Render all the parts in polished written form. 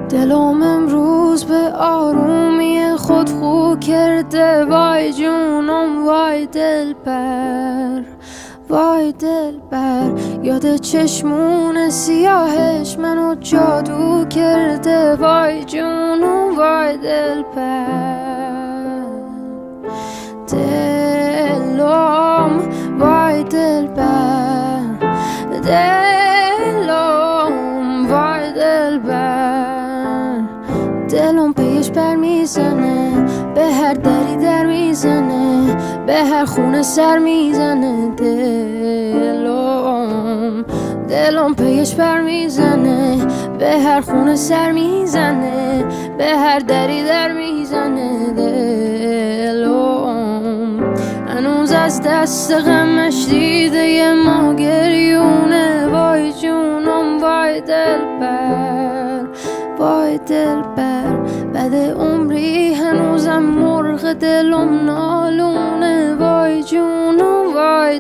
دلم امروز به آرومی خود خو کرده. وای جونم وای دلبر، وای دلبر. یاد چشمون سیاهش منو جادو کرده. وای جونم وای دلبر، دلم وای دلبر، دلم وای دلبر. دلم پیش بر میزنه، به هر دری در میزنه، به هر خونه سر میزنه. دلم پیش بر میزنه، به هر خونه سر میزنه، به هر دری در میزنه. دلم هنوز از دست غمش دیده ما گریونه. وای جونم وای دلبر، وای دلبر. بعد عمری هنوزم مرغ دلم نالونه. وای جونم وای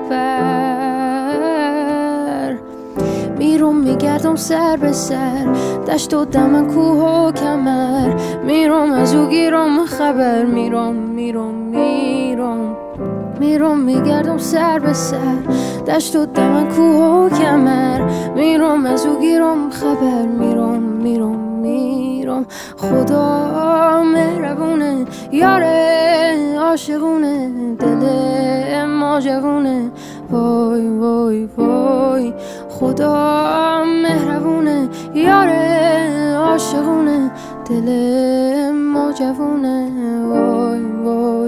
دلبر. میرم میگردم سر به سر، دشت و دمن کوه و کمر. میرم از او گیرم خبر، میرم میگردم سر به سر، دشت و دمن کوه و کمر. میرم از او گیرم خبر، میرم خدا مهربونه، یاره عاشقونه، دل ما جوونه. وای وای وای خدا مهربونه، یاره عاشقونه، دل ما جوونه. وای وای